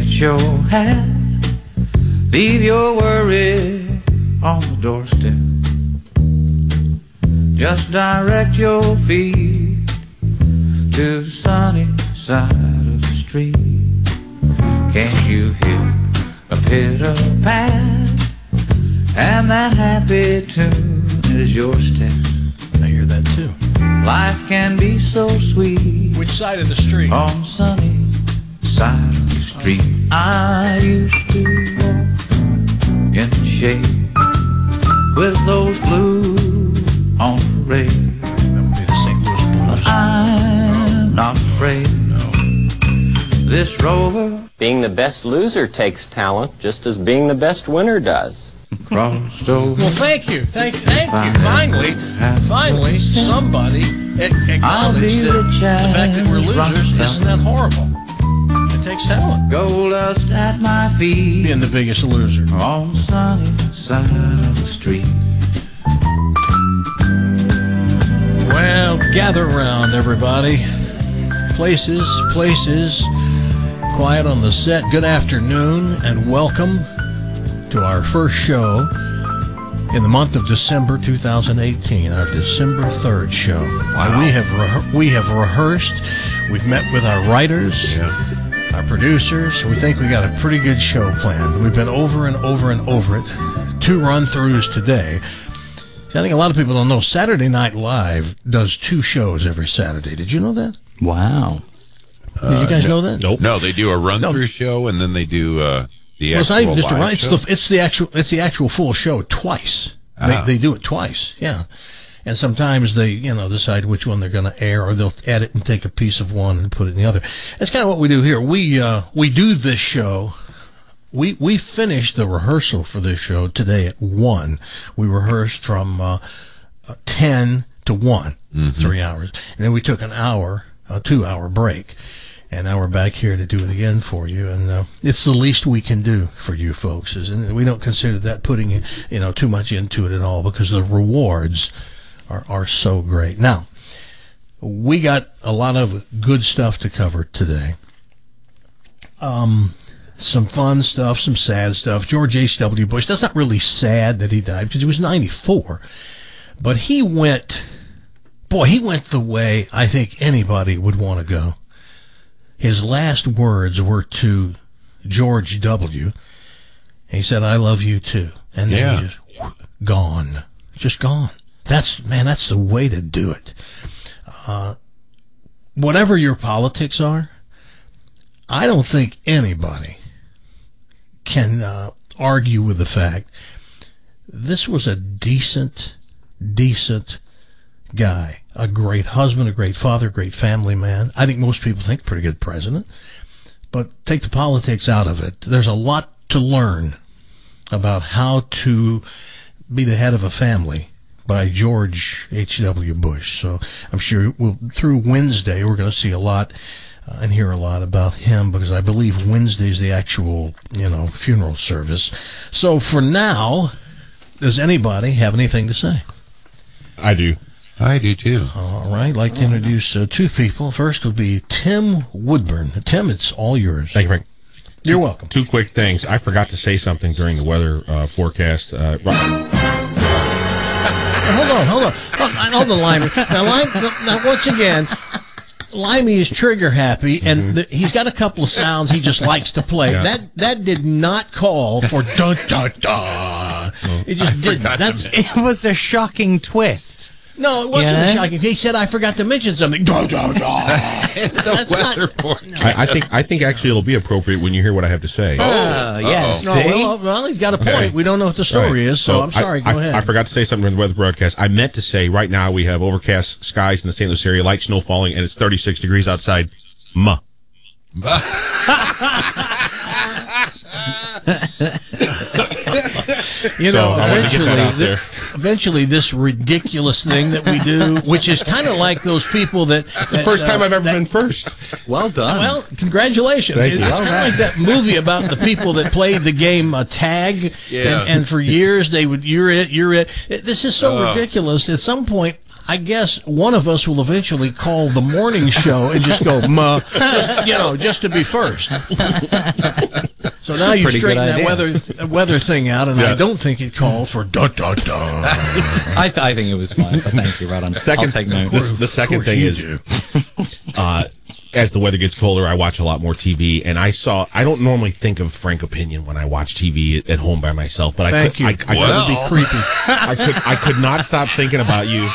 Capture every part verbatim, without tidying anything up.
your hat, leave your worry on the doorstep. Just direct your feet to the sunny side of the street. Can't you hear a pitter-pat? And that happy tune is your step. I hear that too. Life can be so sweet. Which side of the street? On the sunny side of the street. Oh. I used to walk in the shade with those blues on parade. That would be the Saint Louis Blues. But I'm not afraid. No. This rover. Being the best loser takes talent, just as being the best winner does. Crossed over. Well, thank you. Thank, thank you. Finally, finally, somebody acknowledged that the fact that we're losers isn't that horrible. It takes talent. Gold dust at my feet. Being the biggest loser. On the sunny side of the street. Well, gather round, everybody. Places, places. Quiet on the set. Good afternoon, and welcome to our first show in the month of December two thousand eighteen, our December third show. Wow. We have re- we have rehearsed. We've met with our writers, yeah. our producers. We think we got a pretty good show planned. We've been over and over and over it. Two run-throughs today. See, I think a lot of people don't know Saturday Night Live does two shows every Saturday. Did you know that? Wow. Uh, Did you guys no, know that? Nope. No, they do a run-through no. show, and then they do uh, the well, actual it's not even just a run. It's show? the, it's the actual it's the actual full show twice. Ah. They, they do it twice, yeah. And sometimes they, you know, decide which one they're going to air, or they'll edit and take a piece of one and put it in the other. That's kind of what we do here. We uh, we do this show. We we finished the rehearsal for this show today at one. We rehearsed from uh, ten to one, mm-hmm. three hours, and then we took an hour, a two-hour break. And now we're back here to do it again for you, and uh, it's the least we can do for you folks. And we don't consider that putting you know too much into it at all, because the rewards are are so great. Now, we got a lot of good stuff to cover today. Um, some fun stuff, some sad stuff. George H W. Bush. That's not really sad that he died, because he was ninety-four, but he went, boy, he went the way I think anybody would want to go. His last words were to George W. He said, "I love you too." And then yeah. he just gone. Just gone. That's, man, that's the way to do it. Uh, whatever your politics are, I don't think anybody can uh, argue with the fact this was a decent, decent guy. A great husband, a great father, great family man. I think most people think pretty good president. But take the politics out of it. There's a lot to learn about how to be the head of a family by George H W. Bush. So I'm sure we'll, through Wednesday we're going to see a lot uh, and hear a lot about him, because I believe Wednesday is the actual, you know, funeral service. So for now, does anybody have anything to say? I do. I do, too. All right. I'd like to introduce uh, two people. First will be Tim Woodburn. Tim, it's all yours. Thank you, Frank. You're two, welcome. Two quick things. I forgot to say something during the weather uh, forecast. Uh, right. hold on, hold on. Hold on, hold on Limey. Now, Limey, now, once again, Limey is trigger happy, and mm-hmm. the, he's got a couple of sounds he just likes to play. Yeah. That that did not call for dun dun dun. No, it just didn't. That's it was a shocking twist. No, it wasn't yeah. shocking. He said, "I forgot to mention something." Dun, dun, dun. the weather not, no. I, I think I think actually it'll be appropriate when you hear what I have to say. Oh, uh, yes. No, well, well, he's got a point. Okay. We don't know what the story right. is, so, so I'm sorry. I, Go I, ahead. I forgot to say something during the weather broadcast. I meant to say right now we have overcast skies in the Saint Louis area, light snow falling, and it's thirty-six degrees outside. Muh. You know, so eventually, th- eventually, this ridiculous thing that we do, which is kind of like those people that... It's the first uh, time I've ever that, been first. Well done. Well, congratulations. Thank it's you. kind of like that movie about the people that played the game uh, tag, yeah. and, and for years they would, you're it, you're it. it this is so uh. ridiculous. At some point, I guess one of us will eventually call the morning show and just go, "Ma," just, you know, just to be first. So now you Pretty straighten good that idea. weather weather thing out, and Yeah. I don't think it called for da da da. I, th- I think it was fine, but thank you, right on. Second, I'll take note. this, the second thing you is, do. uh, as the weather gets colder, I watch a lot more T V, and I saw. I don't normally think of Frank Opinion when I watch T V at, at home by myself, but I Thank could, you. I, I Well. couldn't be creepy. I could, I could not stop thinking about you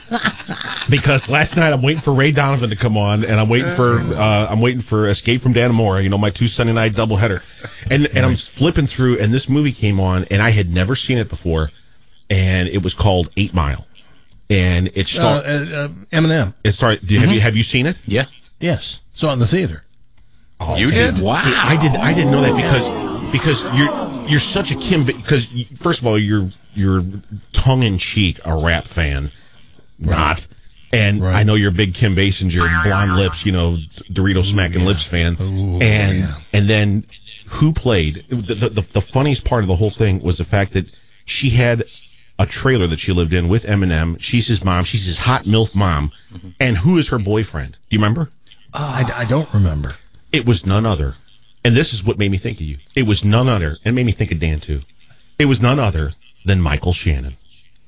because last night I'm waiting for Ray Donovan to come on, and I'm waiting for, uh, I'm waiting for Escape from Dannemora. You know, my two Sunday night doubleheader, and and I'm flipping through, and this movie came on, and I had never seen it before, and it was called Eight Mile, and it Uh, started. uh, uh, Eminem. It started. Do you, have you have you seen it? Yeah. Yes. Saw it in the theater. Oh, You see, did? Wow. See, I did. I didn't know that because because you're you're such a Kim. Because you- first of all, you're you're tongue in cheek a rap fan, not. And Right. I know you're a big Kim Basinger, blonde lips, you know, Dorito smacking lips fan. Ooh, and yeah. and then who played? The, the the the funniest part of the whole thing was the fact that she had a trailer that she lived in with Eminem. She's his mom. She's his hot MILF mom. And who is her boyfriend? Do you remember? I, I don't remember. It was none other, and this is what made me think of you. It was none other, and made me think of Dan too. It was none other than Michael Shannon.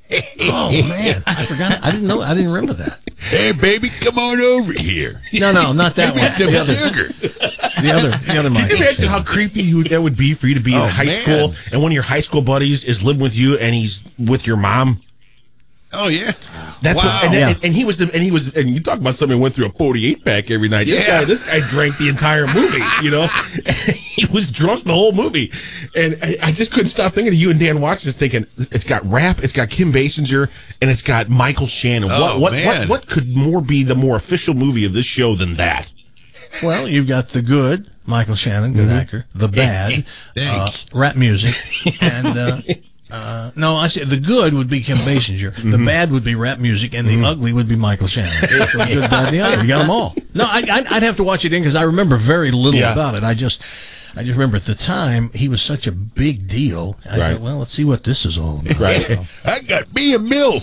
Oh man, I forgot. I didn't know. I didn't remember that. Hey, baby, come on over here. No, no, not that one. Give me The some other, sugar. the other, the other Can Michael. you imagine Shannon. how creepy you, that would be for you to be Oh, in high man. school, and one of your high school buddies is living with you, and he's with your mom? Oh, yeah. That's Wow. what, and, Yeah. and, and he was, the, and he was, and you talk about somebody who went through a forty-eight pack every night. This Yeah. guy, this guy drank the entire movie. You know, he was drunk the whole movie, and I, I just couldn't stop thinking of you and Dan watching this, thinking it's got rap, it's got Kim Basinger, and it's got Michael Shannon. Oh, what, what, man. what, what could more be the more official movie of this show than that? Well, you've got the good Michael Shannon, good actor. The bad, uh, Thanks. rap music, and uh, uh, no, I say the good would be Kim Basinger. The bad would be rap music, and the ugly would be Michael Shannon. So good, bad, the other. You got them all. No, I, I'd, I'd have to watch it in because I remember very little Yeah. about it. I just. I just remember at the time he was such a big deal. I Right. thought, well, let's see what this is all about. Right. So, I got me a MILF.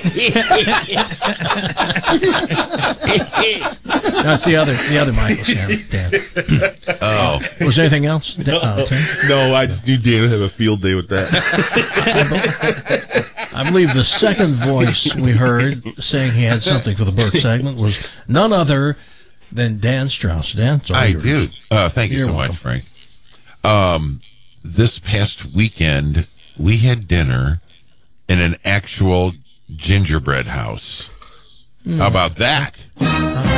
that's the other, the other Michael Shannon. Dan. Oh. Was there anything else? Dan- uh, Tim? No, I just knew Dan would have a field day with that. I believe the second voice we heard saying he had something for the Burke segment was none other than Dan Strauss. Dan, it's all I yours. do. Uh, thank you You're so welcome. much, Frank. Um, this past weekend, we had dinner in an actual gingerbread house. How about that? No,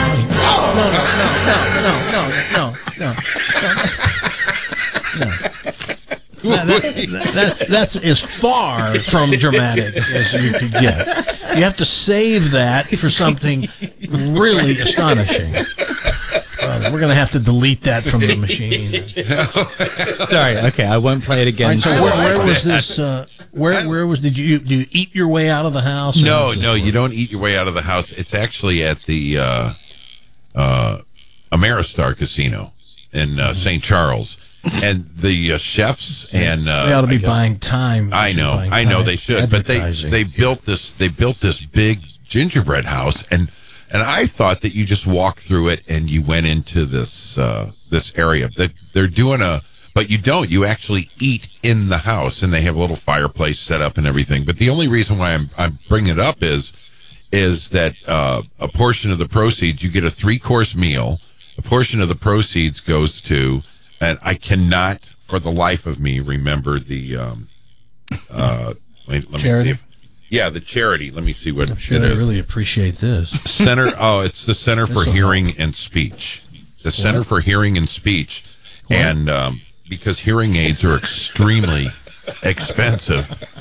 no, no, no, no, no, no, no, no. No, that, that, that's, that's as far from dramatic as you could get. You have to save that for something really astonishing. Uh, we're going to have to delete that from the machine. Sorry. Okay, I won't play it All again. right, so where, where was this? Uh, where where was did you do you eat your way out of the house? or No, how does this no, work? you don't eat your way out of the house. It's actually at the uh, uh, Ameristar Casino in uh, Saint Charles, and the uh, chefs and uh, They ought to be I guess- buying time. I know, Buying I know time they should, but they advertising. they built this they built this big gingerbread house, and and I thought that you just walked through it and you went into this uh, this area. That they're doing a, but you don't. You actually eat in the house, and they have a little fireplace set up and everything. But the only reason why I'm I'm bringing it up is is that uh, a portion of the proceeds, you get a three course meal. A portion of the proceeds goes to, and I cannot for the life of me remember the um, uh, wait, let Charity? me see. If, yeah, the charity. Let me see what I'm sure it they is. really appreciate this. Center. Oh, it's the Center for This'll Hearing and Speech. The Center for Hearing and Speech, What? and um, because hearing aids are extremely expensive.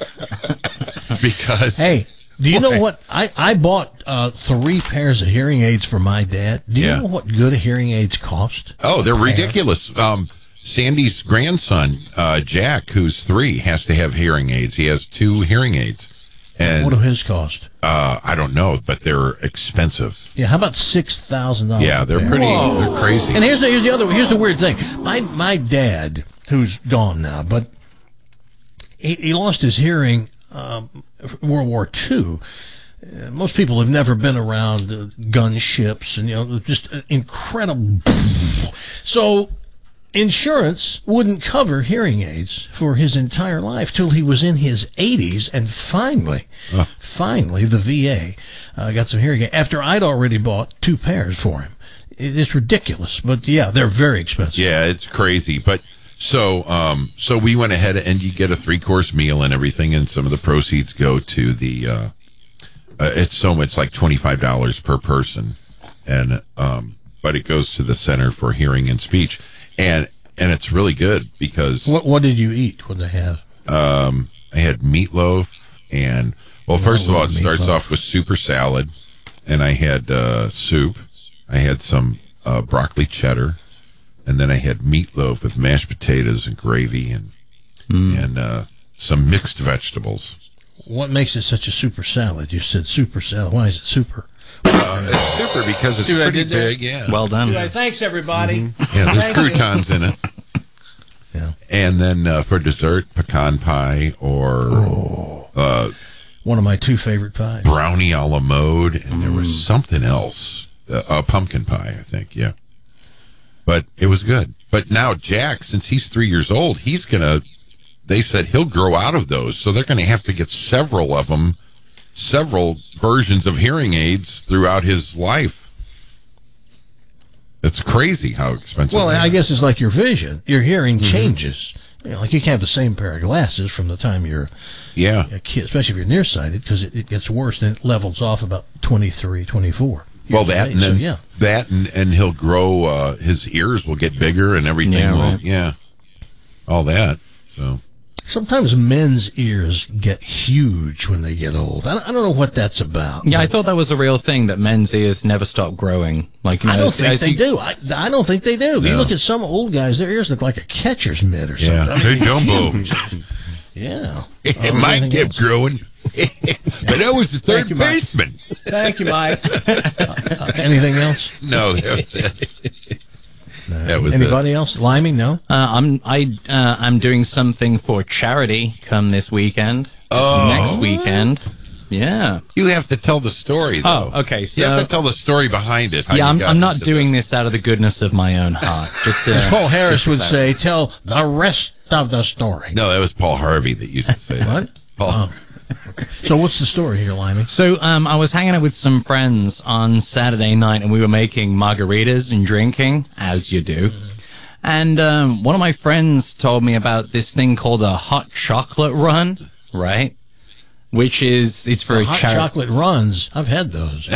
Because Hey, do you What? know what? I, I bought uh, three pairs of hearing aids for my dad. Do you Yeah. know what good hearing aids cost? oh, they're A pair? ridiculous. Um, Sandy's grandson, uh, Jack, who's three, has to have hearing aids. He has two hearing aids, and What do his cost? uh, I don't know, but they're expensive. Yeah, how about six thousand dollars? Yeah, they're pretty. They're crazy. And here's the here's the other here's the weird thing. My my dad, who's gone now, but he, he lost his hearing um, World War Two. Uh, most people have never been around uh, gunships and, you know, just uh, incredible. So insurance wouldn't cover hearing aids for his entire life till he was in his eighties, and finally, Oh. finally, the V A uh, got some hearing aids after I'd already bought two pairs for him. It- It's ridiculous, but yeah, they're very expensive. Yeah, it's crazy. But so um, so we went ahead and you get a three course meal and everything, and some of the proceeds go to the. Uh, uh, it's so much like twenty five dollars per person, and um, but it goes to the Center for Hearing and Speech, and and it's really good because What What did you eat? What did they have? um, I had meatloaf and well, first I of all, love it starts meatloaf. off with super salad, and I had uh, soup. I had some uh, broccoli cheddar, and then I had meatloaf with mashed potatoes and gravy and Mm. and uh, some mixed vegetables. What makes it such a super salad? You said super salad. Why is it super? Uh, it's super because it's See what I pretty did there? big. Yeah, Well done. Thanks, everybody. yeah. There's Thank you. croutons in it. Yeah. And then uh, for dessert, pecan pie or Oh, uh, one of my two favorite pies. brownie a la mode, and there was something else, uh, a pumpkin pie, I think. Yeah, but it was good. But now Jack, since he's three years old, he's gonna. They said he'll grow out of those, so they're going to have to get several of them, several versions of hearing aids throughout his life. It's crazy how expensive. Well, they I are. guess it's like your vision. Your hearing changes. You know, like you can't have the same pair of glasses from the time you're Yeah, a kid, especially if you're nearsighted, because it, it gets worse and it levels off about twenty-three, twenty-four. well, years of that age. and then so, yeah. that and, and he'll grow. Uh, his ears will get bigger and everything. Yeah, will, right. yeah, all that. So. Sometimes men's ears get huge when they get old. I don't, I don't know what that's about. Yeah, I but thought that was a real thing, that men's ears never stop growing. Like, you know, I don't as- think as they you- do. I, I don't think they do. You No. look at some old guys; their ears look like a catcher's mitt or something. Yeah, I mean, they're Dumbo. huge. Yeah. It Um, might anything kept else? growing, but I was the third Thank you, Mike. baseman. Thank you, Mike. Uh, anything else? No, that was it. That was Anybody else? Limey? No. Uh, I'm I uh, I'm doing something for charity come this weekend. Oh. Next weekend. Yeah. You have to tell the story, though. Oh, okay. So you have to tell the story behind it. how yeah, you I'm got I'm not into doing this out of the goodness of my own heart. Just As uh, Paul Harris would say, tell the rest of the story. No, that was Paul Harvey that used to say that. What? Paul. Oh. Okay. So what's the story here, Limey? So um, I was hanging out with some friends on Saturday night, and we were making margaritas and drinking, as you do. And um, one of my friends told me about this thing called a hot chocolate run, right? Which is, it's for The a hot charity. chocolate runs. I've had those.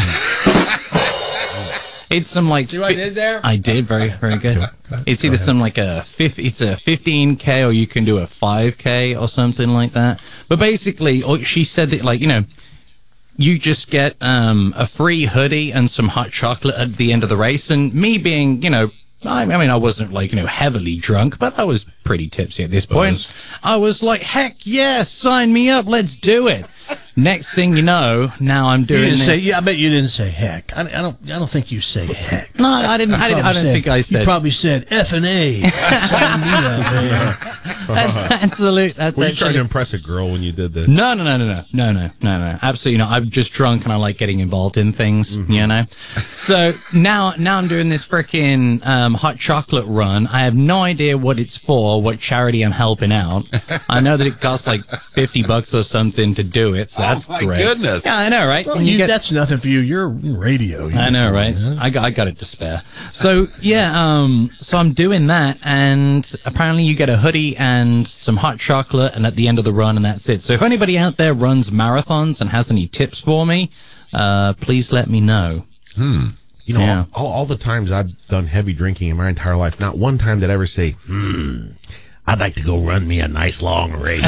It's some like. See what I did there? I did very, very good. It's either some like a fifty, it's a fifteen K, or you can do a five K or something like that. But basically, or she said that, like, you know, you just get um, a free hoodie and some hot chocolate at the end of the race. And me being, you know, I, I mean, I wasn't like, you know, heavily drunk, but I was pretty tipsy at this point. Buzzed. I was like, heck yeah, sign me up, let's do it. Next thing you know, now I'm You doing didn't this. say. Yeah, I bet you didn't say heck. I, I don't. I don't think you say heck. No, I didn't. I, didn't, I Probably don't said- think I said. You probably said F and A. Sign me up, man. That's absolute. That's Were you trying actually. to impress a girl when you did this? No, no, no, no, no, no, no, no, no. Absolutely not. I'm just drunk and I like getting involved in things, you know. So now, now I'm doing this frickin' um, hot chocolate run. I have no idea what it's for, what charity I'm helping out. I know that it costs like fifty bucks or something to do it, so that's Oh, my great. goodness. Yeah, I know, right? Well, And you, get- that's nothing for you. You're radio. You I know, right? Yeah. I got, I got it to spare. So yeah, um, so I'm doing that, and apparently you get a hoodie and some hot chocolate, and at the end of the run, and that's it. So if anybody out there runs marathons and has any tips for me, uh, please let me know. Hmm. You know, Yeah. all, all the times I've done heavy drinking in my entire life, not one time did I ever say, hmm, I'd like to go run me a nice long race.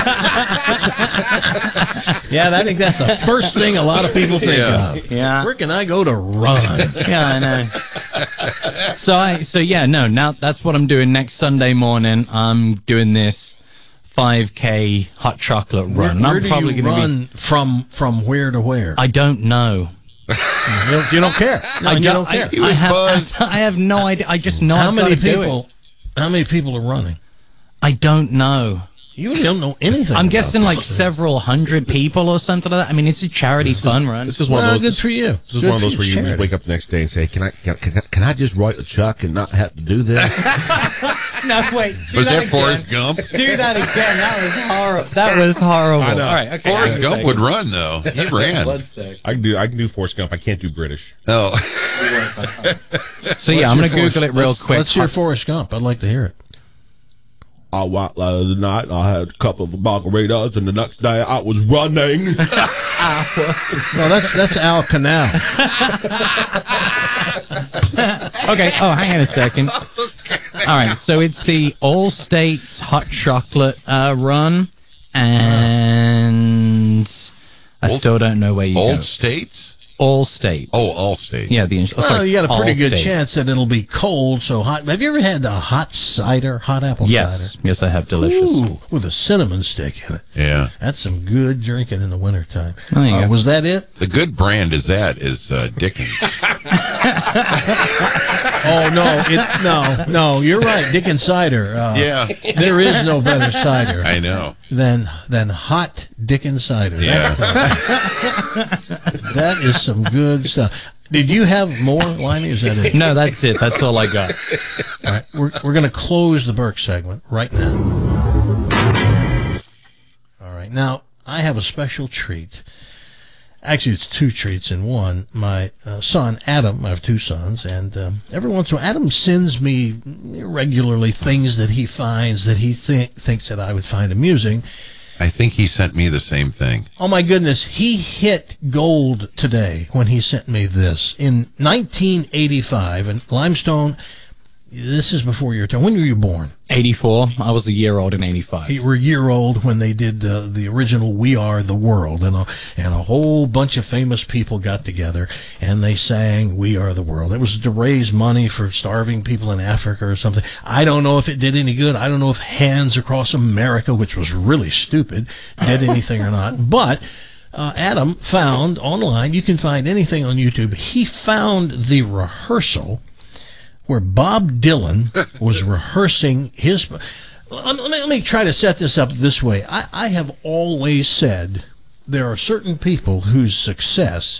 Yeah, I think that's the first thing a lot of people think Yeah. of. Yeah. Where can I go to run? Yeah, I know. So I, so yeah, no, now that's what I'm doing next Sunday morning. I'm doing this five K hot chocolate Where, run. where I'm do probably you gonna run be. from? From where to where? I don't know. you, don't, you don't care. No, I you don't, don't care. I, I have, I have no idea. I just know How I've many gotta do it. people? How many people are running? I don't know. You really don't know anything. I'm about guessing this. like several hundred people or something like that. I mean, it's a charity This is- fun run. This is one Well, of those. good for you. This is Good one of for those where you charity. just wake up the next day and say, "Can I can, can, can I just write a check and not have to do this?" No, wait. do Was that that again. Forrest Gump? Do that again. That was horrible. That was horrible. I know. All right, okay. Forrest hang on a Gump second. would run though. He ran. One sec. I can do I can do Forrest Gump. I can't do British. Oh. So yeah, I'm What's gonna your Google Forrest- it real let's- quick. Let's hear Forrest Gump. I'd like to hear it. I went last night. I had a couple of margaritas, and the next day I was running. No, that's that's Al Canal. Okay. Oh, hang on a second. All right. So it's the All States Hot Chocolate uh, Run, and I Old- still don't know where you Old go. States? All States. Oh, all states. Yeah. The oh, Well, sorry, you got a pretty All good States. chance that it'll be cold, so hot. Have you ever had the hot cider, hot apple Yes. cider? Yes, I have. Delicious. Ooh, with a cinnamon stick in it. Yeah. That's some good drinking in the wintertime. There you Uh, go. was that it? The good brand is that is uh, Dickens. Oh no, it no, no. You're right, Dickens cider. Uh, Yeah. there is no better cider I know. than than hot Dickens cider. Yeah. That is some good stuff. Did you have more, Liney? Is that it? No, that's it. That's all I got. All right, we're we're going to close the Burke segment right now. All right, now I have a special treat. Actually, it's two treats in one. My uh, son, Adam, I have two sons, and um, every once in a while, Adam sends me regularly things that he finds that he think, thinks that I would find amusing. I think he sent me the same thing. Oh my goodness, he hit gold today when he sent me this. In nineteen eighty-five, in Limestone, this is before your time. When were you born? eighty-four. I was a year old in eighty-five. You were a year old when they did uh, the original We Are the World, and a, and a whole bunch of famous people got together, and they sang We Are the World. It was to raise money for starving people in Africa or something. I don't know if it did any good. I don't know if Hands Across America, which was really stupid, did anything or not. But uh, Adam found online, you can find anything on YouTube, he found the rehearsal where Bob Dylan was rehearsing his... Let me, let me try to set this up this way. I, I have always said there are certain people whose success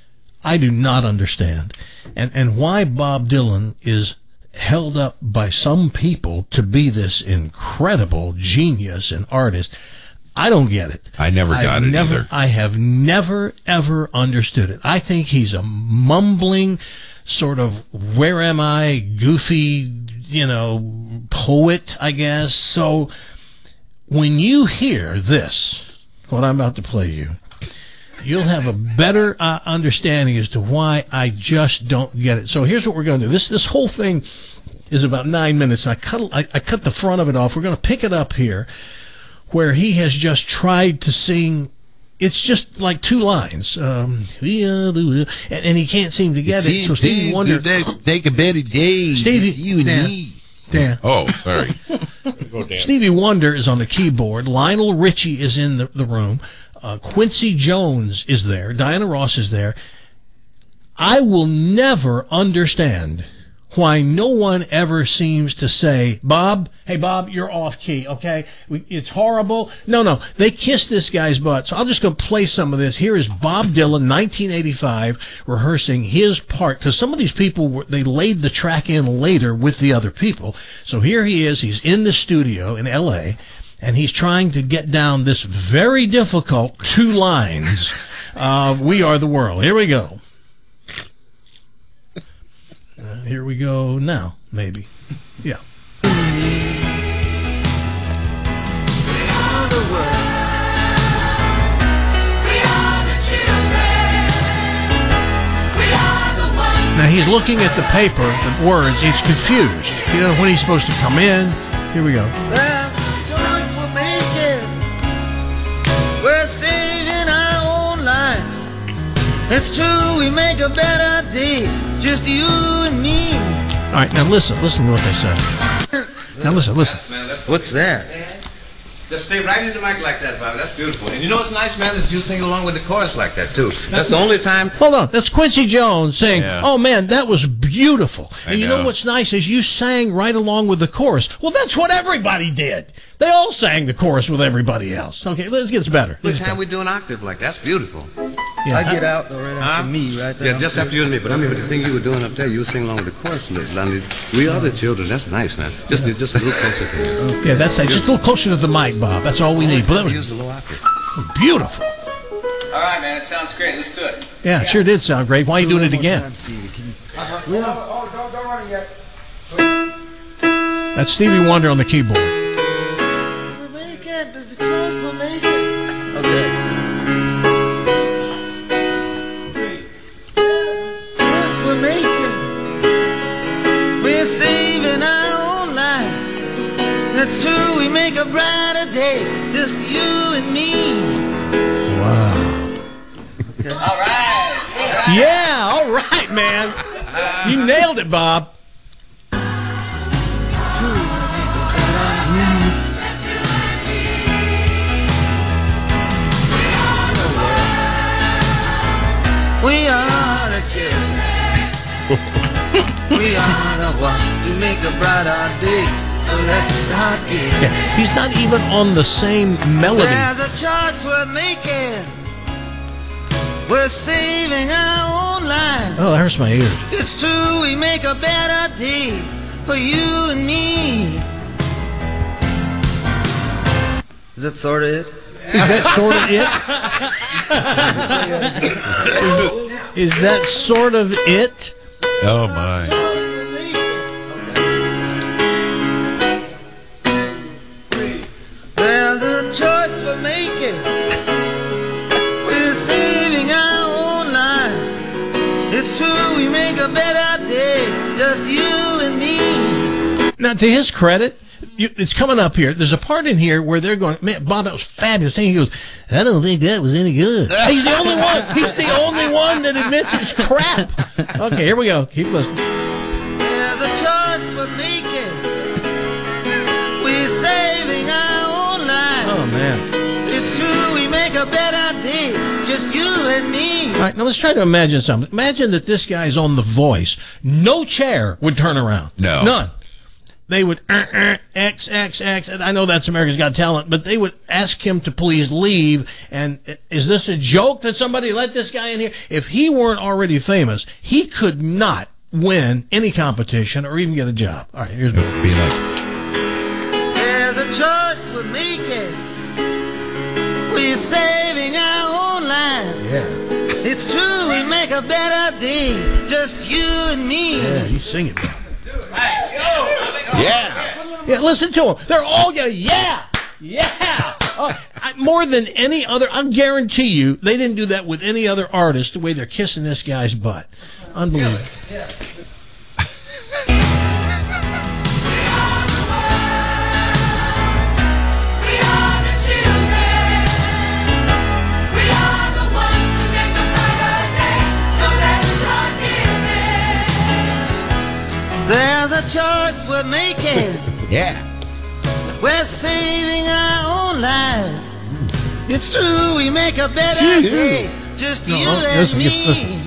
I do not understand. And, and why Bob Dylan is held up by some people to be this incredible genius and artist, I don't get it. I never got I've it never, either. I have never, ever understood it. I think he's a mumbling sort of where am I goofy, you know, poet, I guess. So when you hear this, what I'm about to play you, you'll have a better uh, understanding as to why I just don't get it. So here's what we're going to do. This this whole thing is about nine minutes. I cut I, I cut the front of it off. We're going to pick it up here where he has just tried to sing. It's just like two lines, um, and, and he can't seem to get it. So Stevie Wonder, Take a better day. Stevie, you and Dan, me. Dan. Oh, sorry. Stevie Wonder is on the keyboard. Lionel Richie is in the, the room. Uh, Quincy Jones is there. Diana Ross is there. I will never understand why no one ever seems to say, Bob, hey, Bob, you're off key, okay? We, it's horrible. No, no, they kissed this guy's butt. So I'm just going to play some of this. Here is Bob Dylan, nineteen eighty-five, rehearsing his part, because some of these people, were, they laid the track in later with the other people. So here he is. He's in the studio in L A, and he's trying to get down this very difficult two lines of We Are the World. Here we go. Uh, here we go now, maybe. Yeah. We are the world. We are the children. We are the ones. Now he's looking at the paper, the words. He's confused. You know when he's supposed to come in. Here we go. Well, choice we're making. We're saving our own lives. It's true, we make a better day. Just you and me. All right, now listen. Listen to what they say. Now listen, listen. What's that? Just stay right in the mic like that, Bobby. That's beautiful. And you know what's nice, man, is you sing along with the chorus like that, too. That's the only time. Hold on. That's Quincy Jones saying, Yeah. oh, man, that was beautiful. I And you know. know what's nice is you sang right along with the chorus. Well, that's what everybody did. They all sang the chorus with everybody else. Okay, this gets better. Every This time gets we do an octave like that. That's beautiful. better. Yeah. I get out though, right after Huh? me, right there. Yeah, just after you and me. But I mean, with the thing you were doing up there, you were singing along with the chorus. Lonnie. We are the children. That's nice, man. Just, just a little closer to you. Yeah, that's it. Just a little closer to the mic, Bob. That's all we need. But that was Use the low octave. beautiful. All right, man. It sounds great. Let's do it. Yeah, it sure did sound great. Why are you doing it again? Uh-huh. Yeah. Oh, don't, don't run it yet. That's Stevie Wonder on the keyboard. We'll make it. There's a choice we'll make it. Okay. Choice we're making. We're saving our own lives. That's true. We make a brighter day. Just you and me. Wow. All right. Yeah, all right, man. You nailed it, Bob. We are the children. We are the ones to make a brighter day. So let's start here. Yeah, he's not even on the same melody. There's a choice we're making. We're saving our own lives. Oh, that hurts my ears. It's true, we make a better day for you and me. Is that sort of it? Is that sort of it? is, is that sort of it? Oh, my. There's a choice we're making. We're saving our own lives. It's true, we make a better day, just you and me. Now, to his credit, you, it's coming up here. There's a part in here where they're going, man, Bob, that was fabulous. And he goes, I don't think that was any good. He's the only one. He's the only one that admits it's crap. Okay, here we go. Keep listening. There's a choice we're making. We're saving our own lives. Oh, man. It's true, we make a better day, just you and me. All right, now let's try to imagine something. Imagine that this guy's on The Voice. No chair would turn around. No. None. They would, uh, uh, X, X, X. I know that's America's Got Talent, but they would ask him to please leave. And uh, is this a joke that somebody let this guy in here? If he weren't already famous, he could not win any competition or even get a job. All right, here's It would be like, There's a choice we're making. We're saving our own lives. Yeah. It's true, we make a better day, just you and me. Yeah, you sing it, Bob. yeah. Yeah, listen to them. They're all going, yeah, yeah. Oh, I, more than any other, I guarantee you, they didn't do that with any other artist the way they're kissing this guy's butt. Unbelievable. There's a choice we're making. Yeah. We're saving our own lives. It's true, we make a better day, just No, you oh, and listen, me. just listen.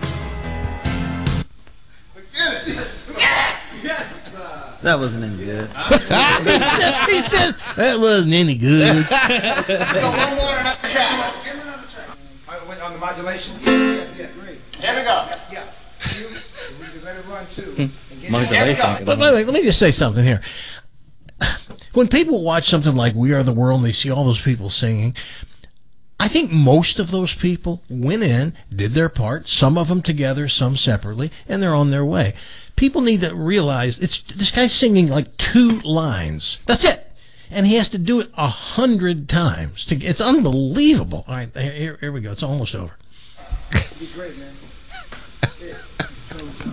That wasn't any good. He says, that wasn't any good. Go one more and another track. Give him another track. On, on the modulation? Yeah, yeah, yeah. Here we go. Yeah. You, we can let it run too. And get Modulation. But by the way, let me just say something here. When people watch something like We Are the World and they see all those people singing, I think most of those people went in, did their part, some of them together, some separately, and they're on their way. People need to realize it's this guy's singing like two lines. That's it. And he has to do it a hundred times. To, it's unbelievable. All right, here, here we go. It's almost over. It'd be great, man. Yeah. So, so.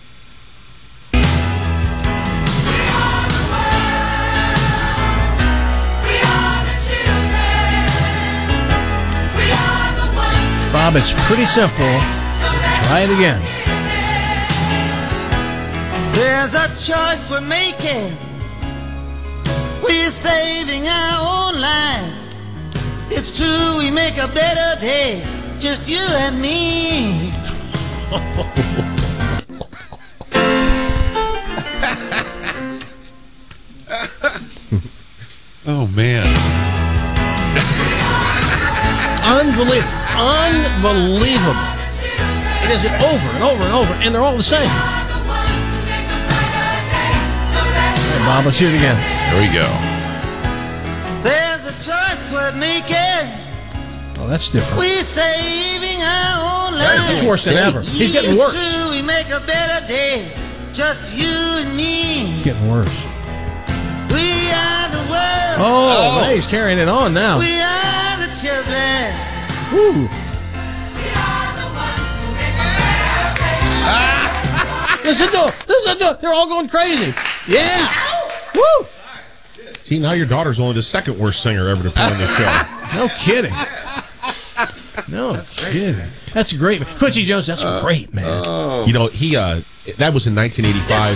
Bob, it's pretty simple. Try it again. There's a choice we're making. We're saving our own own lives. It's true, we make a better day, just you and me. Oh, man. Unbelievable. Unbelievable. He does it over and over and over, and they're all the same. Hey, Bob, let's hear it again. There we go. There's a choice we're making. Oh, that's different. We saving our own lives. It's worse than ever. He's getting It's worse. true, we make a better day, just you and me. Getting worse. We are the world. Oh, oh. Hey, he's carrying it on now. We are the children. Woo. Listen to it. Listen to it. They're all going crazy. Yeah. Woo. See, now your daughter's only the second worst singer ever to appear on this show. No kidding. No that's kidding. Great. That's great. Quincy Jones, that's uh, great, man. Uh, you know, he uh, that was in nineteen eighty-five.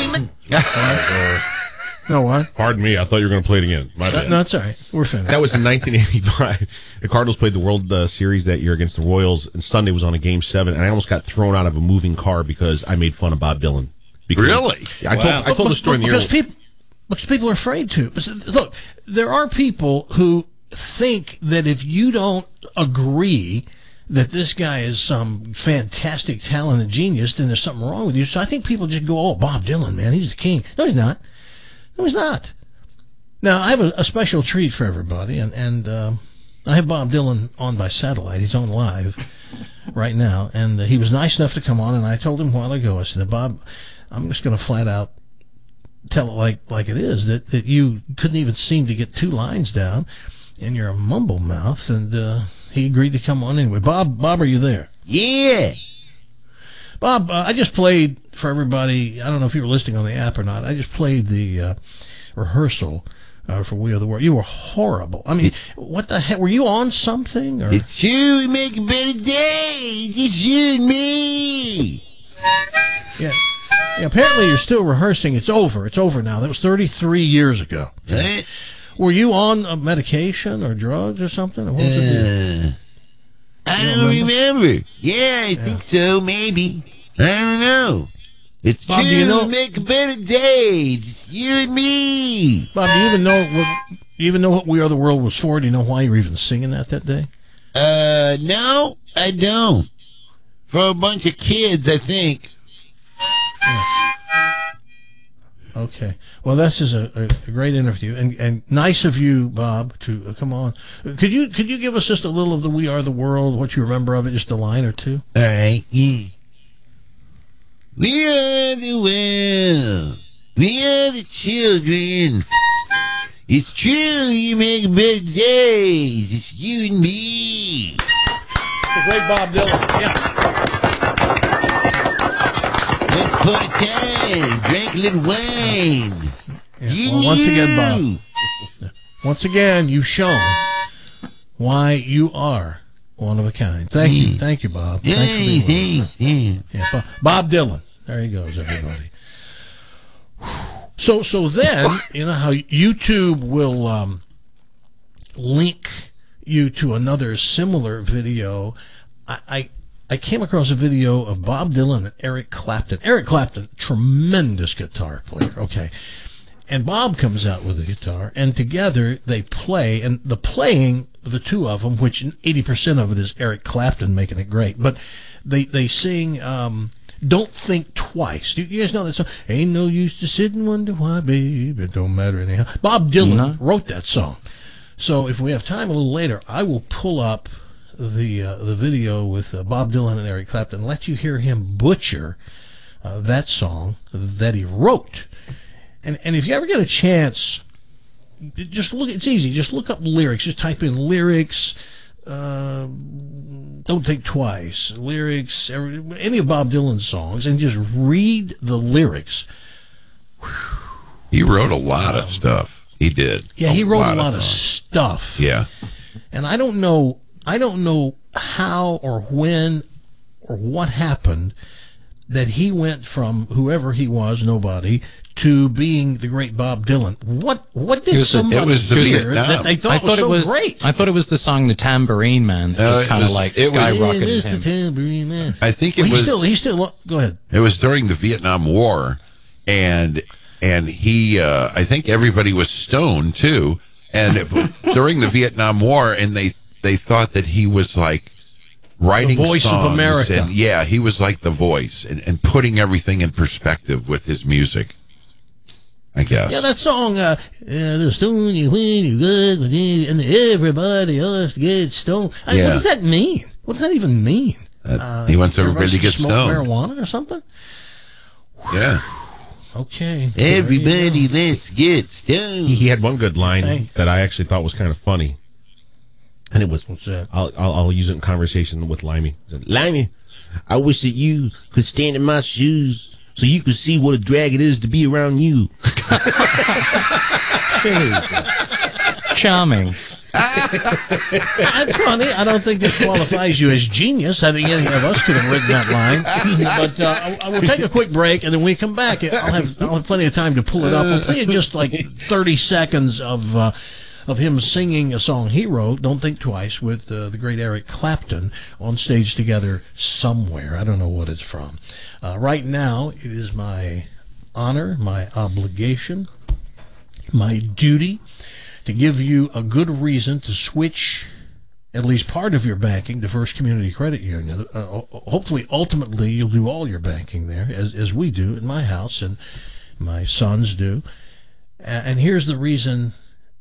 No, what? Pardon me, I thought you were going to play it again. My bad. No, that's all right. We're finished. That was in nineteen eighty-five. The Cardinals played the World uh, Series that year against the Royals, and Sunday was on a Game seven, and I almost got thrown out of a moving car because I made fun of Bob Dylan. Because, really? Yeah, I wow. told I told but, the story but, in the because early... people, because people are afraid to. Look, there are people who think that if you don't agree that this guy is some fantastic, talented genius, then there's something wrong with you. So I think people just go, oh, Bob Dylan, man, he's the king. No, he's not. No, he's not. Now, I have a, a special treat for everybody, and, and uh, I have Bob Dylan on by satellite. He's on live right now, and uh, he was nice enough to come on, and I told him a while ago, I said, Bob, I'm just going to flat out tell it like, like it is, that, that you couldn't even seem to get two lines down, and you're a mumble mouth, and uh, he agreed to come on anyway. Bob, Bob, are you there? Yeah. Bob, uh, I just played for everybody, I don't know if you were listening on the app or not, I just played the uh, rehearsal uh, for We Are the World. You were horrible. I mean, it, what the heck? Were you on something? Or? It's you, we make a better day. It's just you and me. Yeah. yeah. Apparently you're still rehearsing. It's over. It's over now. That was thirty-three years ago. What? Were you on a medication or drugs or something? Or what was it? Uh, I don't, don't remember? remember. Yeah, I yeah. think so, maybe. I don't know. It's Bob, true, do you know, we make a better day. It's you and me. Bob, do you even know what do you even know what We Are the World was for? Do you know why you were even singing that that day? Uh, no, I don't. For a bunch of kids, I think. Yeah. Okay. Well, this is a, a, a great interview, and, and nice of you, Bob, to uh, come on. Could you could you give us just a little of the We Are the World, what you remember of it, just a line or two? All right. Yeah. We are the world. We are the children. It's true, you make a better day. It's you and me. The great Bob Dylan. Yeah. Once upon a time, drank a little wine. Yeah. You Well, once knew. again, Bob. Once again, you've shown why you are one of a kind. Thank Mm. you. Thank you, Bob. Hey, Thanks for being with us. thanks, yeah. Yeah, Bob, Bob Dylan. There he goes, everybody. So, so then, you know how YouTube will um, link you to another similar video. I, I I came across a video of Bob Dylan and Eric Clapton. Eric Clapton, tremendous guitar player. Okay. And Bob comes out with a guitar, and together they play, and the playing, the two of them, which eighty percent of it is Eric Clapton making it great, but they, they sing, um, Don't Think Twice. Do you guys know that song? Ain't no use to sit and wonder why, babe, it don't matter anyhow. Bob Dylan mm-hmm. wrote that song. So if we have time a little later, I will pull up the uh, the video with uh, Bob Dylan and Eric Clapton, let you hear him butcher uh, that song that he wrote. And and if you ever get a chance, just look. It's easy. Just look up lyrics. Just type in lyrics. Uh, Don't Think Twice. Lyrics. Every, any of Bob Dylan's songs, and just read the lyrics. He wrote a lot of stuff. He did. Yeah, a he wrote lot a lot of, of stuff. Yeah. And I don't know. I don't know how or when or what happened that he went from whoever he was, nobody, to being the great Bob Dylan. What what did somebody it was the hear Vietnam. that they thought, I thought was so it was great? I thought it was the song "The Tambourine Man" that No, just it kind of was- like it was- Yeah, skyrocketed Mister him. Tambourine Man. I think it well, was. He still, he still. Go ahead. It was during the Vietnam War, and and he, uh, I think everybody was stoned too, and it, during the Vietnam War, and they they thought that he was like writing The voice of songs America. and yeah, he was like the voice and, and putting everything in perspective with his music, I guess. Yeah, that song, uh, uh, the stone you when you good, when you- and everybody else gets stoned. I mean, Yeah. what does that mean? What does that even mean? Uh, he wants everybody to get smoke stoned. marijuana or something? Yeah. Okay. Everybody, let's get stoned. He, he had one good line Hey. that I actually thought was kind of funny, and it was, What's that? I'll, I'll, I'll use it in conversation with Limey. He said, Limey, I wish that you could stand in my shoes so you could see what a drag it is to be around you. Charming. That's funny. I don't think that qualifies you as genius. I think any of us could have written that line. But uh, I, I will take a quick break, and then when we come back, I'll have I'll have plenty of time to pull it up. We'll play just like thirty seconds of uh, of him singing a song he wrote, Don't Think Twice, with uh, the great Eric Clapton on stage together somewhere. I don't know what it's from. Uh, right now, it is my honor, my obligation, my duty to give you a good reason to switch at least part of your banking to First Community Credit Union. Uh, hopefully, ultimately, you'll do all your banking there, as, as we do in my house and my sons do. And here's the reason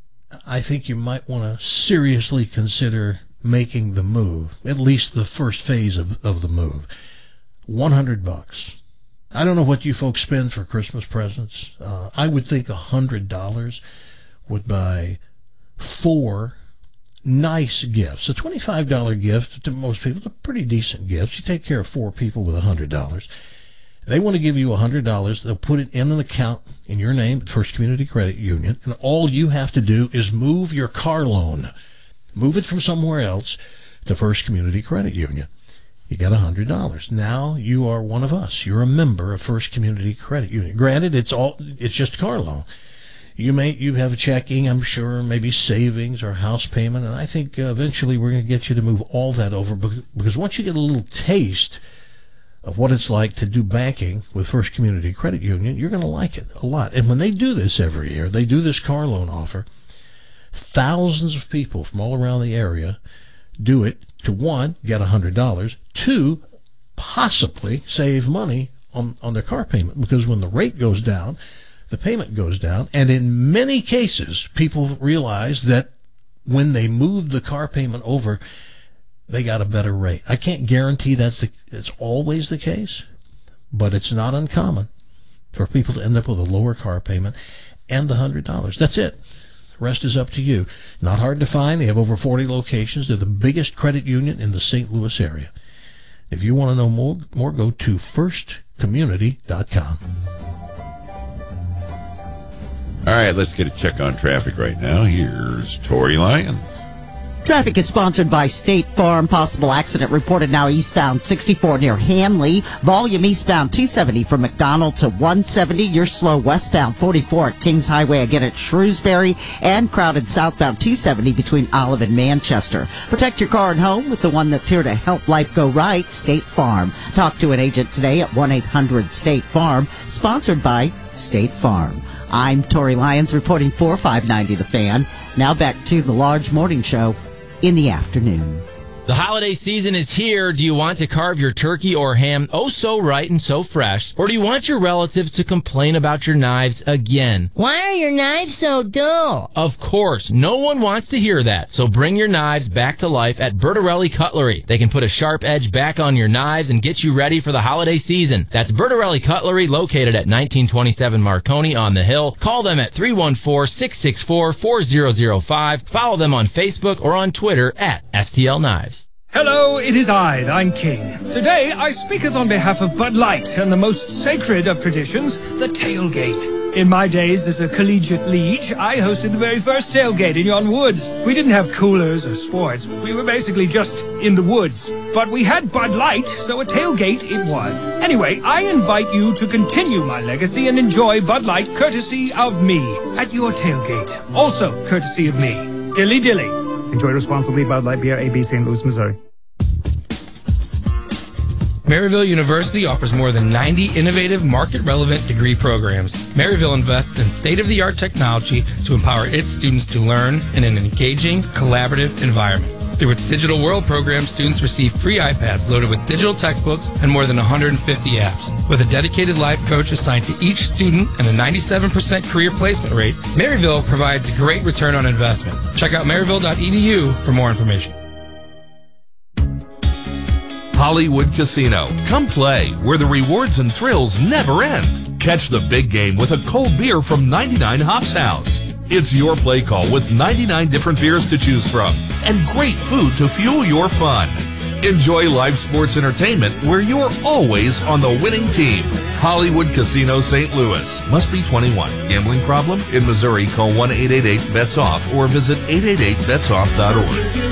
I think you might want to seriously consider making the move, at least the first phase of, of the move. one hundred bucks. I don't know what you folks spend for Christmas presents. Uh, I would think one hundred dollars would buy four nice gifts. A twenty-five dollars gift to most people is a pretty decent gift. You take care of four people with one hundred dollars. They want to give you one hundred dollars. They'll put it in an account in your name at First Community Credit Union, and all you have to do is move your car loan. Move it from somewhere else to First Community Credit Union. You got one hundred dollars. Now you are one of us. You're a member of First Community Credit Union. Granted, it's all it's just a car loan. You may you have a checking, I'm sure, maybe savings or house payment, and I think uh, eventually we're going to get you to move all that over, because once you get a little taste of what it's like to do banking with First Community Credit Union, you're going to like it a lot. And when they do this every year, they do this car loan offer, thousands of people from all around the area do it to, one, get one hundred dollars, two, possibly save money on, on their car payment, because when the rate goes down, the payment goes down, and in many cases, people realize that when they moved the car payment over, they got a better rate. I can't guarantee that's the, that's always the case, but it's not uncommon for people to end up with a lower car payment and the one hundred dollars. That's it. The rest is up to you. Not hard to find. They have over forty locations. They're the biggest credit union in the Saint Louis area. If you want to know more, more go to first community dot com. All right, let's get a check on traffic right now. Here's Tory Lyons. Traffic is sponsored by State Farm. Possible accident reported now eastbound sixty-four near Hanley. Volume eastbound two seventy from McDonald to one seventy. You're slow westbound forty-four at Kings Highway again at Shrewsbury. And crowded southbound two seventy between Olive and Manchester. Protect your car and home with the one that's here to help life go right, State Farm. Talk to an agent today at one eight hundred state farm. Sponsored by State Farm. I'm Tori Lyons reporting for five ninety The Fan. Now back to the Large Morning Show in the afternoon. The holiday season is here. Do you want to carve your turkey or ham oh so right and so fresh? Or do you want your relatives to complain about your knives again? Why are your knives so dull? Of course, no one wants to hear that. So bring your knives back to life at Bertarelli Cutlery. They can put a sharp edge back on your knives and get you ready for the holiday season. That's Bertarelli Cutlery, located at nineteen twenty-seven Marconi on the Hill. Call them at three one four, six six four, four zero zero five. Follow them on Facebook or on Twitter at S T L Knives. Hello, it is I, thine king. Today I speaketh on behalf of Bud Light and the most sacred of traditions, the tailgate. In my days as a collegiate liege, I hosted the very first tailgate in yon woods. We didn't have coolers or sports. We were basically just in the woods. But we had Bud Light, so a tailgate it was. Anyway, I invite you to continue my legacy and enjoy Bud Light courtesy of me at your tailgate. Also courtesy of me. Dilly dilly. Enjoy responsibly. Bud Light Beer, A B, Saint Louis, Missouri. Maryville University offers more than ninety innovative, market-relevant degree programs. Maryville invests in state-of-the-art technology to empower its students to learn in an engaging, collaborative environment. Through its Digital World program, students receive free iPads loaded with digital textbooks and more than one hundred fifty apps. With a dedicated life coach assigned to each student and a ninety-seven percent career placement rate, Maryville provides a great return on investment. Check out maryville dot e d u for more information. Hollywood Casino. Come play, where the rewards and thrills never end. Catch the big game with a cold beer from ninety-nine Hops House. It's your play call with ninety-nine different beers to choose from and great food to fuel your fun. Enjoy live sports entertainment where you're always on the winning team. Hollywood Casino Saint Louis. Must be twenty-one. Gambling problem? In Missouri, call one eight eight eight bets off or visit eight eight eight bets off dot org.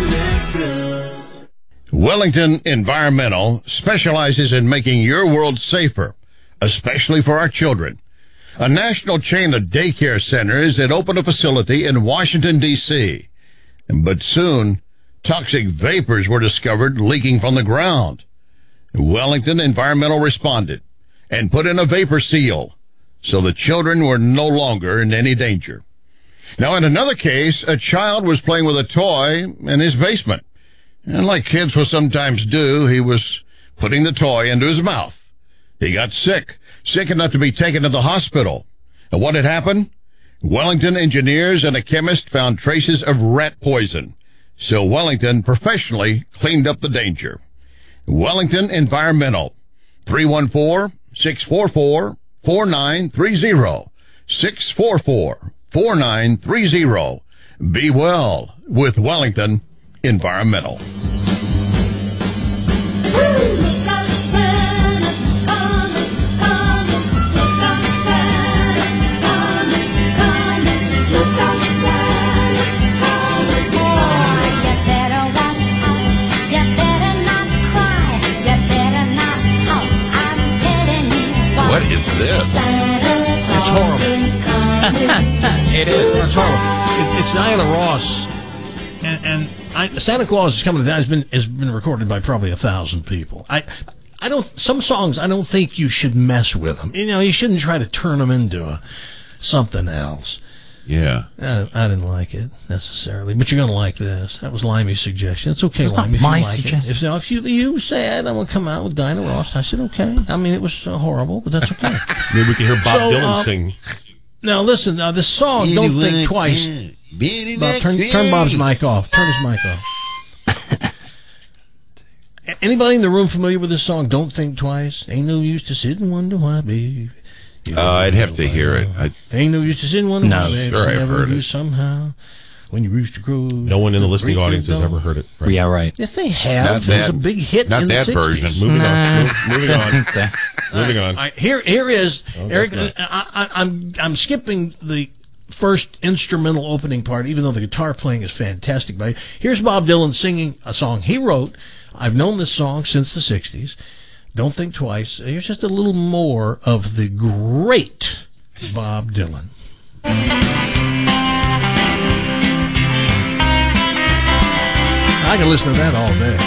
Wellington Environmental specializes in making your world safer, especially for our children. A national chain of daycare centers that opened a facility in Washington, D C But soon, toxic vapors were discovered leaking from the ground. Wellington Environmental responded and put in a vapor seal, so the children were no longer in any danger. Now, in another case, a child was playing with a toy in his basement. And like kids will sometimes do, he was putting the toy into his mouth. He got sick, sick enough to be taken to the hospital. And what had happened? Wellington engineers and a chemist found traces of rat poison. So Wellington professionally cleaned up the danger. Wellington Environmental, three one four, six four four, four nine three zero, six four four, four nine three zero. Be well with Wellington Environmental. What is this? It's horrible. It is. It's horrible. It, it's Diana Ross. And, and I, Santa Claus is Coming to Town has been has been recorded by probably a thousand people. I I don't some songs I don't think you should mess with them. You know, you shouldn't try to turn them into a, something else. Yeah. Uh, I didn't like it necessarily, but you're gonna like this. That was Limey's suggestion. It's okay, It's Limey. not If my you like suggestion. it. If, now, if you you said I'm gonna come out with Diana Ross, I said okay. I mean, it was uh, horrible, but that's okay. Maybe we can hear Bob So, Dylan uh, sing. Now listen, now this song, Don't Think Twice. Bob, turn, turn Bob's mic off. Turn his mic off. A- Anybody in the room familiar with this song, Don't Think Twice? Ain't no use to sit and wonder why, babe. You Uh, I'd have to hear it. I, Ain't no use to sit and wonder No, why, babe. sure I've Never heard do it. somehow. When you rooster crows. No one in the listening audience has ever heard it. Right? Yeah, right. Yes, they have. Not It was that- a big hit not in the that sixties. version. Moving Nah. on. Move- Moving on. Moving on. All right, here, here is Oh, Eric. that's I, I, I'm, I'm skipping the first instrumental opening part, even though the guitar playing is fantastic. But here's Bob Dylan singing a song he wrote. I've known this song since the sixties. Don't Think Twice. Here's just a little more of the great Bob Dylan. I can listen to that all day.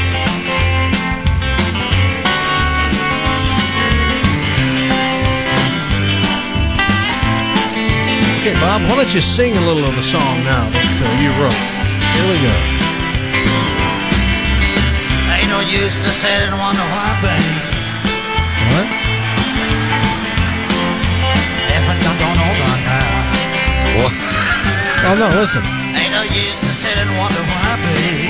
Okay, Bob, why don't you sing a little of the song now that uh, you wrote? Here we go. Ain't no use to sit and wonder why, babe. What? If I don't go over now. What? Oh, no, listen. Ain't no use to sit and wonder why, babe.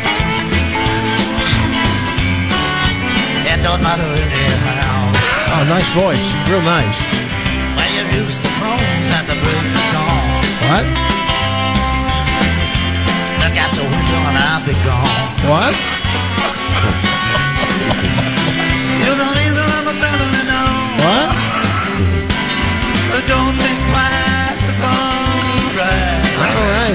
It don't matter anyhow. Oh, nice voice. Real nice. When you use the phones at the break of dawn. What? Look out the window and I'll be gone. What?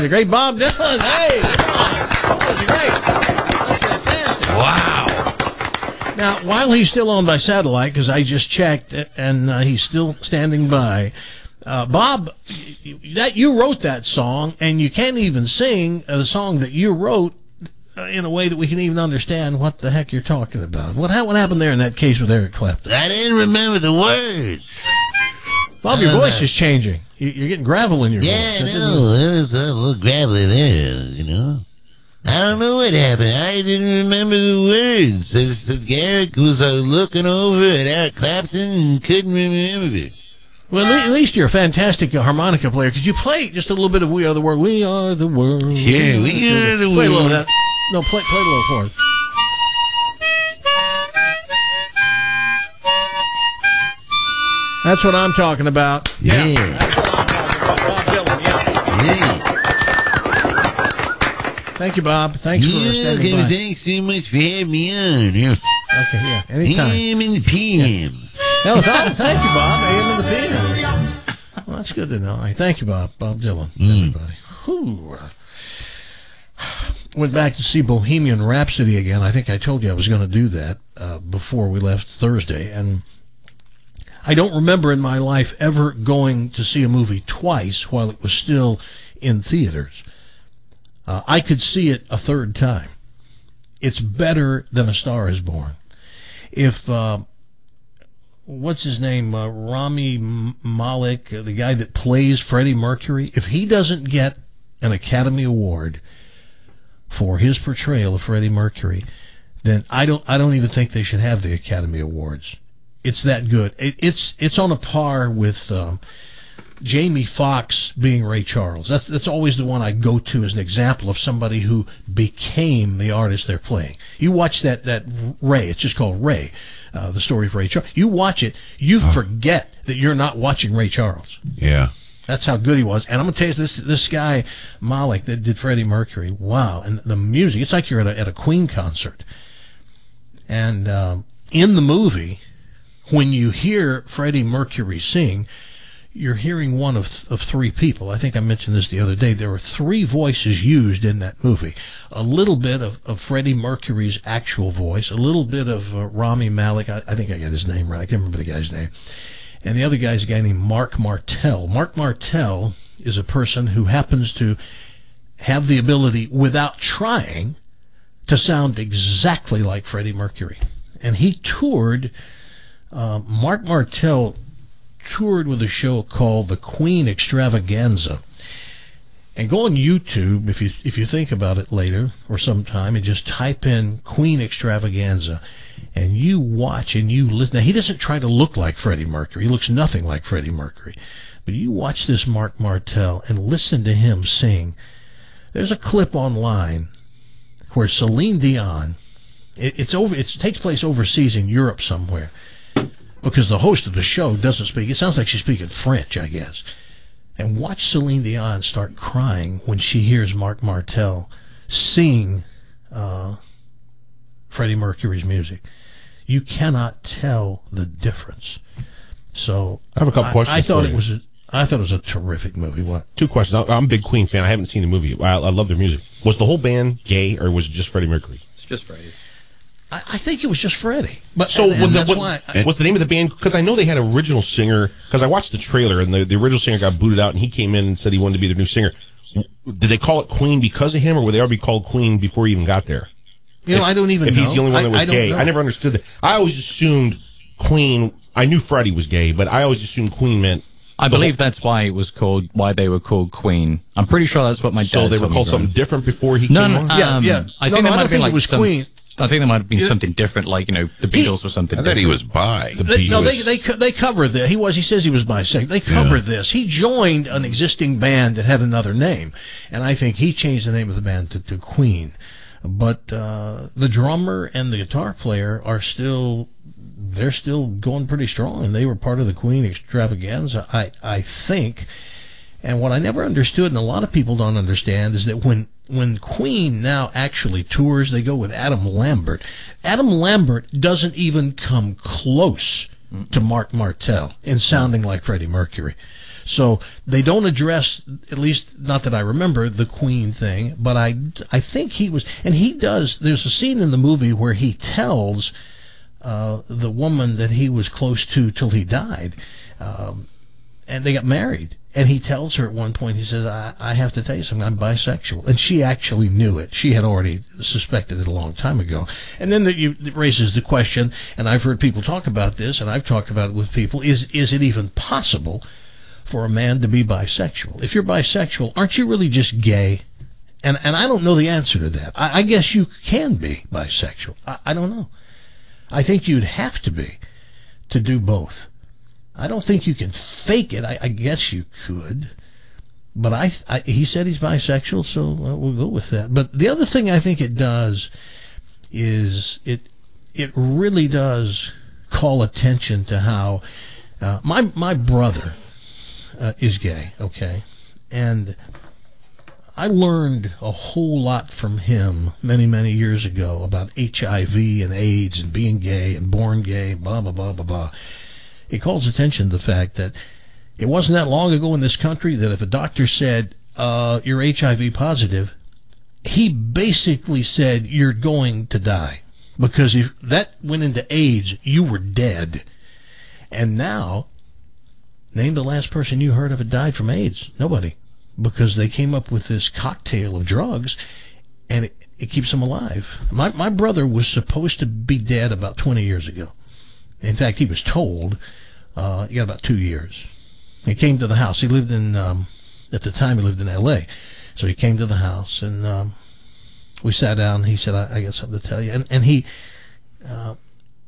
the great Bob Dylan. Hey, that was great. That's fantastic. Wow. Now, while he's still on by satellite, because I just checked, and uh, he's still standing by, uh, Bob, that you wrote that song, and you can't even sing the song that you wrote uh, in a way that we can even understand what the heck you're talking about. What, what happened there in that case with Eric Clapton? I didn't remember the words. Bob, your voice is changing. You're getting gravel in your yeah, voice. Yeah, I know. There was a little gravelly there, you know. I don't know what happened. I didn't remember the words. They said Garrick was uh, looking over at Eric Clapton and couldn't remember it. Well, at least you're a fantastic harmonica player, because you play just a little bit of We Are the World. We are the world. Sure, we are the world. Play a little of that. No, play, play a little for us. That's what I'm talking about. Yeah. yeah. That's what I'm talking about. Bob Dylan, yeah. Yeah. Thank you, Bob. Thanks yeah, for standing okay, by. Thanks so much for having me on. Yeah. Okay, yeah, anytime. A M and the P M. Yeah. No, th- thank you, Bob. A M and the P M. Well, that's good to know. All right, thank you, Bob. Bob Dylan, mm. everybody. Whew. Went back to see Bohemian Rhapsody again. I think I told you I was going to do that uh, before we left Thursday, and I don't remember in my life ever going to see a movie twice while it was still in theaters. Uh, I could see it a third time. It's better than A Star Is Born. If, uh, what's his name, uh, Rami Malek, uh, the guy that plays Freddie Mercury, if he doesn't get an Academy Award for his portrayal of Freddie Mercury, then I don't, I don't even think they should have the Academy Awards. It's that good. It, it's it's on a par with um, Jamie Foxx being Ray Charles. That's that's always the one I go to as an example of somebody who became the artist they're playing. You watch that that Ray. It's just called Ray, uh, the story of Ray Charles. You watch it, you oh. forget that you're not watching Ray Charles. Yeah. That's how good he was. And I'm gonna tell you this this guy Malik that did Freddie Mercury. Wow, and the music. It's like you're at a at a Queen concert. And um, in the movie, when you hear Freddie Mercury sing, you're hearing one of of three people. I think I mentioned this the other day. There were three voices used in that movie. A little bit of, of Freddie Mercury's actual voice, a little bit of uh, Rami Malek. I, I think I got his name right. I can't remember the guy's name. And the other guy's a guy named Mark Martel. Mark Martel is a person who happens to have the ability, without trying, to sound exactly like Freddie Mercury. And he toured... Uh, Mark Martel toured with a show called The Queen Extravaganza. And go on YouTube if you if you think about it later or sometime and just type in Queen Extravaganza and you watch and you listen. Now, he doesn't try to look like Freddie Mercury. He looks nothing like Freddie Mercury. But you watch this Mark Martel and listen to him sing. There's a clip online where Celine Dion, it, it's over. It takes place overseas in Europe somewhere, because the host of the show doesn't speak. It sounds like she's speaking French, I guess. And watch Celine Dion start crying when she hears Mark Martel sing uh, Freddie Mercury's music. You cannot tell the difference. So I have a couple I, questions. I thought for it you. was a, I thought it was a terrific movie. What? Two questions. I'm a big Queen fan. I haven't seen the movie. I, I love their music. Was the whole band gay, or was it just Freddie Mercury? It's just Freddie. I, I think it was just Freddie. But so and, and was, the, that's what, why I, was the name of the band? Because I know they had an original singer. Because I watched the trailer, and the, the original singer got booted out, and he came in and said he wanted to be the new singer. Did they call it Queen because of him, or would they already called Queen before he even got there? You know, if, I don't even if know. If he's the only one that was I, I gay. I never understood that. I always assumed Queen, I knew Freddie was gay, but I always assumed Queen meant... I believe that's why it was called, why they were called Queen. I'm pretty sure that's what my dad So they were told called me something different before he no, came no, on? um, Yeah, yeah. I No, think no, there I might don't have been think like it was some, Queen. I think there might have been Yeah. something different, like, you know, the Beatles He, or something I thought different. he was bi. The They, no, they Beatles. they co- they cover this. He was. He says he was bisexual. They cover Yeah. this. He joined an existing band that had another name, and I think he changed the name of the band to, to Queen. But uh, the drummer and the guitar player are still, they're still going pretty strong, and they were part of the Queen Extravaganza, I I think. And what I never understood, and a lot of people don't understand, is that when when Queen now actually tours, they go with Adam Lambert. Adam Lambert doesn't even come close to Mark Martel in sounding like Freddie Mercury. So they don't address, at least not that I remember, the Queen thing, but I, I think he was, and he does, there's a scene in the movie where he tells uh, the woman that he was close to till he died, um, and they got married. And he tells her at one point, he says, I, I have to tell you something, I'm bisexual. And she actually knew it. She had already suspected it a long time ago. And then the, you, it raises the question, and I've heard people talk about this, and I've talked about it with people, is is it even possible for a man to be bisexual? If you're bisexual, aren't you really just gay? And and I don't know the answer to that. I, I guess you can be bisexual. I, I don't know. I think you'd have to be to do both. I don't think you can fake it. I, I guess you could, but I, I he said he's bisexual, so uh, we'll go with that. But the other thing I think it does is it it really does call attention to how uh, my my brother uh, is gay, okay, and I learned a whole lot from him many many years ago about H I V and AIDS and being gay and born gay, blah blah blah blah blah. It calls attention to the fact that it wasn't that long ago in this country that if a doctor said, uh, you're H I V positive, he basically said you're going to die. Because if that went into AIDS, you were dead. And now, name the last person you heard of that died from AIDS. Nobody. Because they came up with this cocktail of drugs, and it, it keeps them alive. My, my brother was supposed to be dead about twenty years ago. In fact, he was told uh, he got about two years. He came to the house. He lived in, um, at the time he lived in L A So he came to the house, and um, we sat down. He said, I, I got something to tell you. And, and he, uh,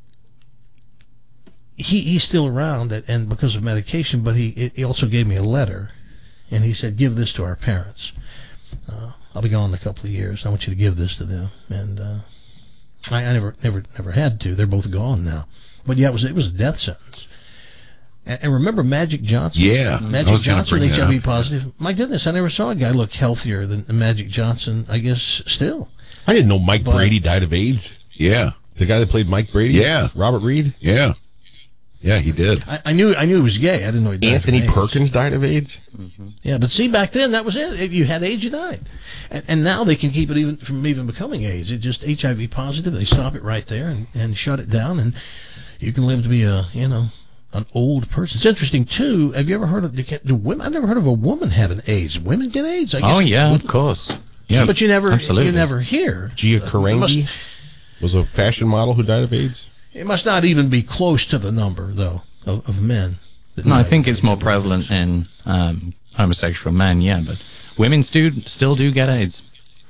he he's still around, and because of medication, but he, he also gave me a letter. And he said, give this to our parents. Uh, I'll be gone in a couple of years. I want you to give this to them. And uh, I, I never, never, never had to. They're both gone now. But yeah, it was it was a death sentence. And, and remember Magic Johnson? Yeah, Magic Johnson, H I V positive. My goodness, I never saw a guy look healthier than Magic Johnson. I guess still. I didn't know Mike But- Brady died of AIDS. Yeah. The guy that played Mike Brady. Yeah. Robert Reed. Yeah. Yeah, he did. I, I knew I knew he was gay. I didn't know he died Anthony from AIDS. Perkins died of AIDS. Yeah, but see, back then that was it. If you had AIDS, you died. And, and now they can keep it even from even becoming AIDS. It's just H I V positive. They stop it right there and, and shut it down, and you can live to be a you know an old person. It's interesting too. Have you ever heard of do women? I've never heard of a woman having AIDS. Women get AIDS. I guess Oh yeah, women- of course. Yeah, but you never absolutely. you never hear. Gia It must- Karangi was a fashion model who died of AIDS. It must not even be close to the number though of, of men. that No, I die. think it's more prevalent in um, homosexual men, yeah, but women do, still do get AIDS.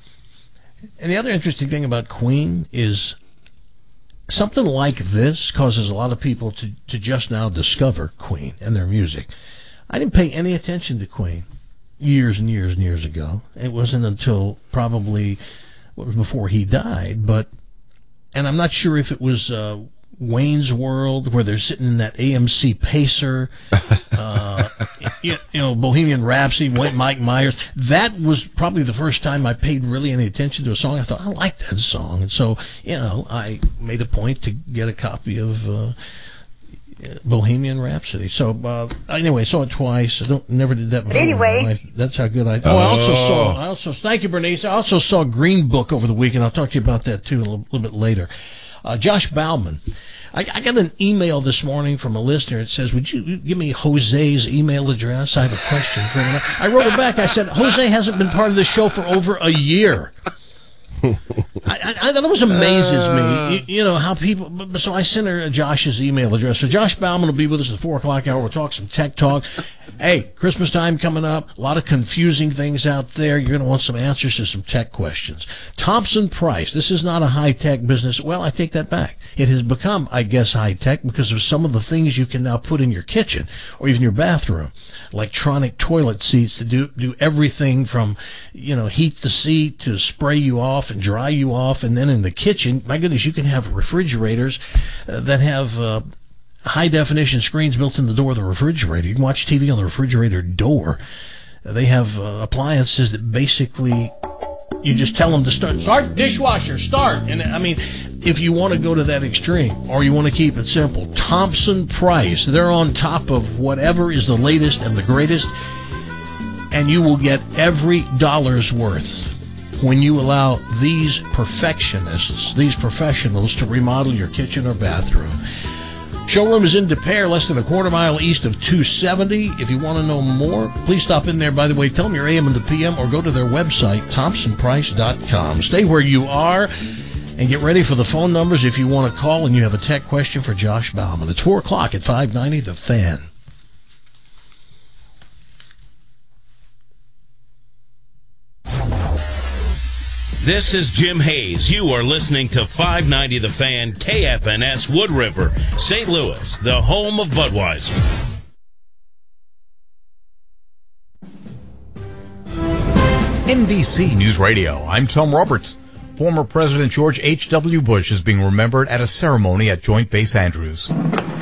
And the other interesting thing about Queen is something like this causes a lot of people to, to just now discover Queen and their music. I didn't pay any attention to Queen years and years and years ago. It wasn't until probably what was before he died, but and I'm not sure if it was uh, Wayne's World where they're sitting in that A M C Pacer, uh, you, you know, Bohemian Rhapsody, Mike Myers. That was probably the first time I paid really any attention to a song. I thought, I like that song. And so, you know, I made a point to get a copy of uh, Bohemian Rhapsody. So, uh, anyway, saw it twice. I don't, never did that before. Anyway. In my life. That's how good I... Oh, I also saw... I also, thank you, Bernice. I also saw Green Book over the weekend. I'll talk to you about that, too, a little, little bit later. Uh, Josh Bauman. I, I got an email this morning from a listener. It says, would you give me Jose's email address? I have a question for him. I wrote her back. I said, Jose hasn't been part of the show for over a year. I, I, I, that always amazes Uh. me. You, you know, how people... But, so I sent her Josh's email address. So Josh Bauman will be with us at the four o'clock hour. We'll talk some tech talk. Hey, Christmas time coming up. A lot of confusing things out there. You're going to want some answers to some tech questions. Thompson Price. This is not a high-tech business. Well, I take that back. It has become, I guess, high-tech because of some of the things you can now put in your kitchen or even your bathroom. Electronic toilet seats to do do everything from, you know, heat the seat to spray you off and dry you off. And then in the kitchen, my goodness, you can have refrigerators uh, that have uh, high-definition screens built in the door of the refrigerator. You can watch T V on the refrigerator door. Uh, they have uh, appliances that basically you just tell them to start. Start dishwasher, start. And I mean, if you want to go to that extreme or you want to keep it simple, Thompson Price, they're on top of whatever is the latest and the greatest, and you will get every dollar's worth when you allow these perfectionists, these professionals, to remodel your kitchen or bathroom. Showroom is in Des Peres, less than a quarter mile east of two seventy. If you want to know more, please stop in there. By the way, tell them your A M and the P M or go to their website, thompson price dot com. Stay where you are and get ready for the phone numbers if you want to call and you have a tech question for Josh Bauman. It's four o'clock at five ninety The Fan. This is Jim Hayes. You are listening to five ninety The Fan, K F N S Wood River, Saint Louis, the home of Budweiser. N B C News Radio, I'm Tom Roberts. Former President George H W. Bush is being remembered at a ceremony at Joint Base Andrews.